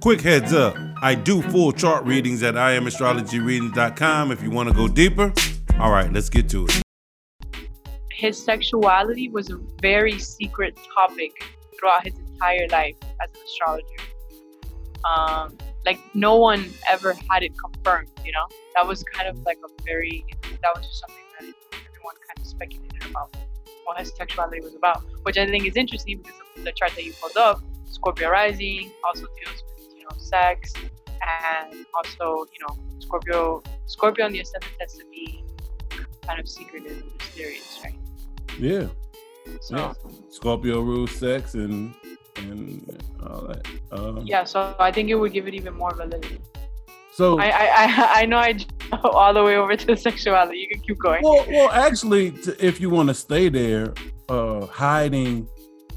Quick heads up, I do full chart readings at IamAstrologyReadings.com if you want to go deeper. All right, let's get to it. His sexuality was a very secret topic throughout his entire life as an astrologer. Like no one ever had it confirmed, you know? That was kind of like that was just something that everyone kind of speculated about what his sexuality was about, which I think is interesting because of the chart that you pulled up, Scorpio rising, also deals with, sex, and also, Scorpio on the ascendant tends to be kind of secretive and mysterious, right? Yeah. So, yeah. Scorpio rules sex and all that. So I think it would give it even more validity. So I know I jumped all the way over to sexuality. You can keep going. Well, actually, if you want to stay there, hiding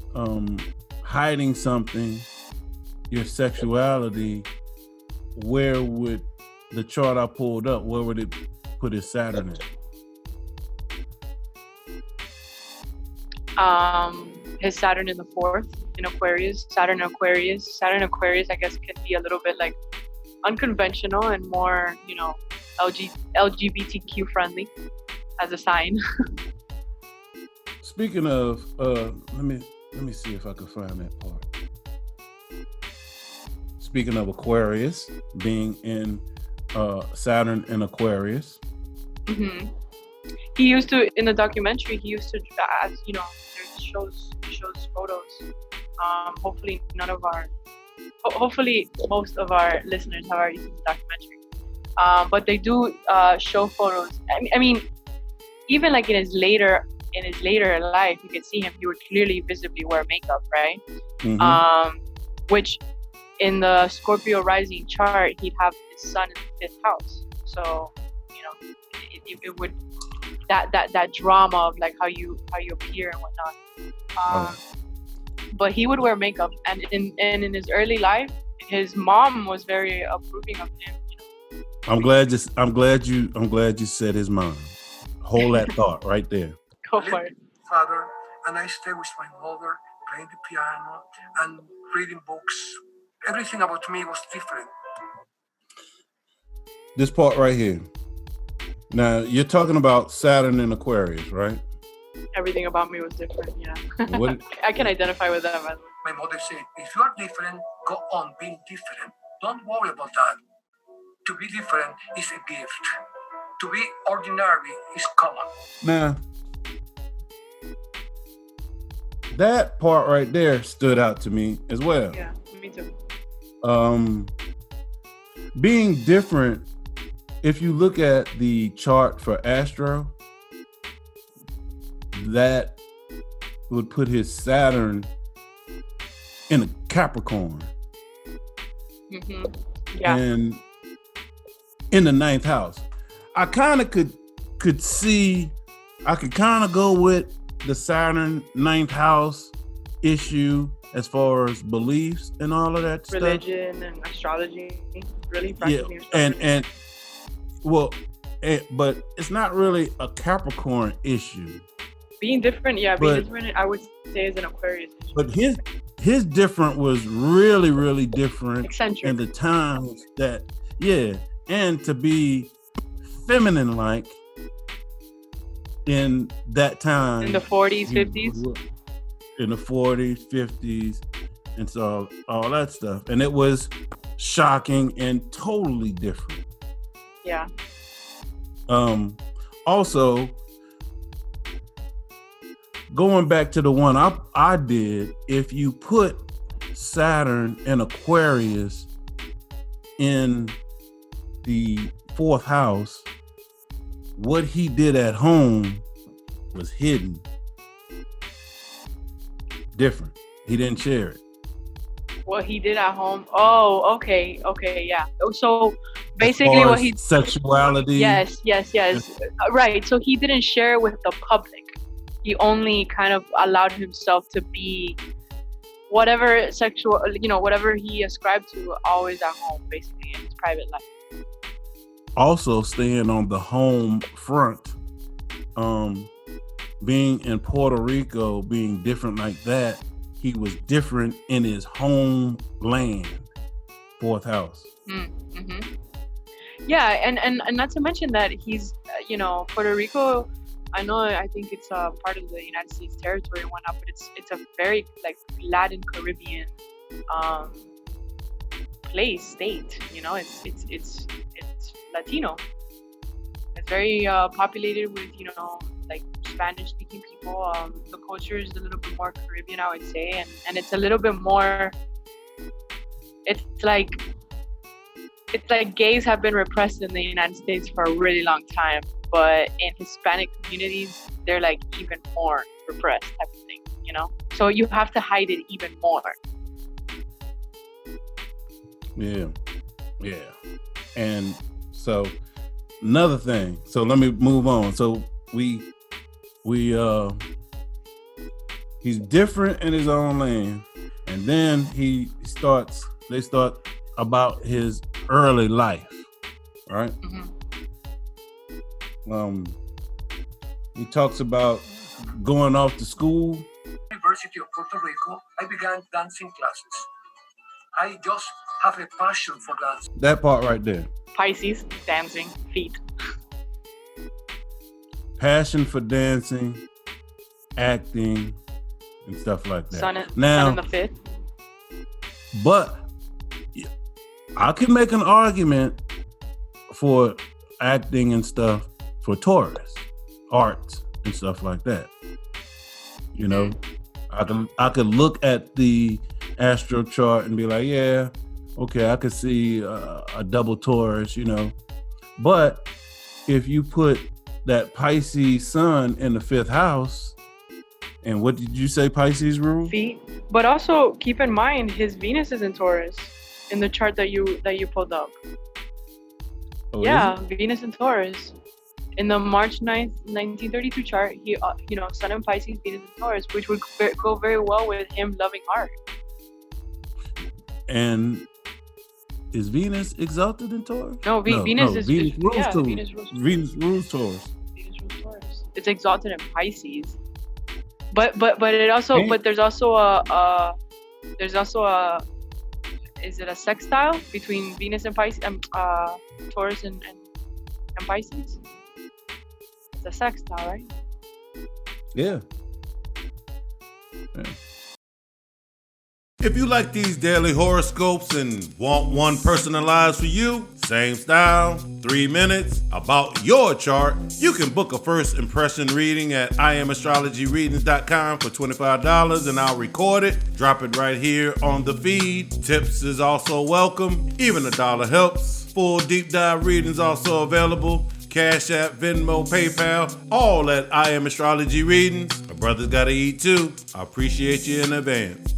something, your sexuality, where would the chart I pulled up, where would it put his Saturn in? His Saturn in the 4th in Aquarius. Saturn Aquarius, I guess, can be a little bit like unconventional and more, LGBTQ friendly as a sign. Speaking of, let me see if I can find that part. Speaking of Aquarius, being in Saturn in Aquarius. Mm-hmm. He used to, in the documentary, as shows photos. Hopefully most of our listeners have already seen the documentary. But they do show photos. I mean, even like in his later life, you can see him. He would clearly visibly wear makeup, right? Mm-hmm. Which in the Scorpio rising chart, he'd have his sun in the 5th house. So, it would that drama of like how you appear and whatnot. But he would wear makeup, and in his early life, his mom was very approving of him. I'm glad you said his mom. Hold that thought right there. Go for it. Father, and I stay with my mother, playing the piano and reading books. Everything about me was different. This part right here. Now, you're talking about Saturn in Aquarius, right? Everything about me was different, yeah. What? I can identify with that, man. My mother said, if you are different, go on being different. Don't worry about that. To be different is a gift. To be ordinary is common. Now, that part right there stood out to me as well. Yeah, me too. Being different, if you look at the chart for Astro, that would put his Saturn in a Capricorn. Mm-hmm. Yeah. And in the 9th house. I kind of could see, I could kind of go with the Saturn 9th house issue as far as beliefs and all of that Religion stuff. And astrology, really practicing astrology. But it's not really a Capricorn issue. Being different, I would say is an Aquarius issue. But his different was really, really different. Eccentric. In the times that, and to be feminine-like in that time. In the 40s, 50s? In the 40s, 50s, and so all that stuff. And it was shocking and totally different. Yeah. Also, going back to the one I did, if you put Saturn and Aquarius in the 4th house, what he did at home was hidden. Different. He didn't share it. What he did at home. Oh, okay, yeah. So basically what he... Sexuality. Yes. Right. So he didn't share it with the public. He only kind of allowed himself to be whatever sexual, whatever he ascribed to, always at home, basically, in his private life. Also staying on the home front, being in Puerto Rico, being different like that, he was different in his homeland. fourth house. Mm-hmm. Yeah, and not to mention that he's, Puerto Rico. I think it's a part of the United States territory and whatnot, but it's a very like Latin Caribbean state. It's Latino. It's very populated with like Spanish speaking people. The culture is a little bit more Caribbean, I would say, and it's a little bit more. It's like gays have been repressed in the United States for a really long time, but in Hispanic communities, they're like even more repressed type of thing, So you have to hide it even more. Yeah. And so another thing. So let me move on. So he's different in his own lane, and then they start about his early life, right? Mm-hmm. He talks about going off to school. University of Puerto Rico, I began dancing classes. I just have a passion for dance. That part right there. Pisces, dancing, feet. Passion for dancing, acting, and stuff like that. Sun in the fifth. But I can make an argument for acting and stuff for Taurus, arts and stuff like that. I could look at the astro chart and be like, yeah, okay, I could see a double Taurus, But if you put that Pisces sun in the fifth house, and what did you say Pisces rule? Feet. But also keep in mind his Venus is in Taurus in the chart that you pulled up. Oh, yeah, Venus in Taurus. In the March 9th, 1932 chart, he, Sun in Pisces, Venus in Taurus, which would go very well with him loving art. And is Venus exalted in Taurus? No, Venus rules Taurus. Venus rules Taurus. It's exalted in Pisces. But it also, but there's also a is it a sextile between Venus and Pisces, Taurus and Pisces? It's a sextile, right? Yeah. If you like these daily horoscopes and want one personalized for you, same style, 3 minutes, about your chart, you can book a first impression reading at IamAstrologyReadings.com for $25 and I'll record it, drop it right here on the feed. Tips is also welcome, even $1 helps. Full deep dive readings also available. Cash App, Venmo, PayPal, all at I Am Astrology Readings. My brother's gotta eat too. I appreciate you in advance.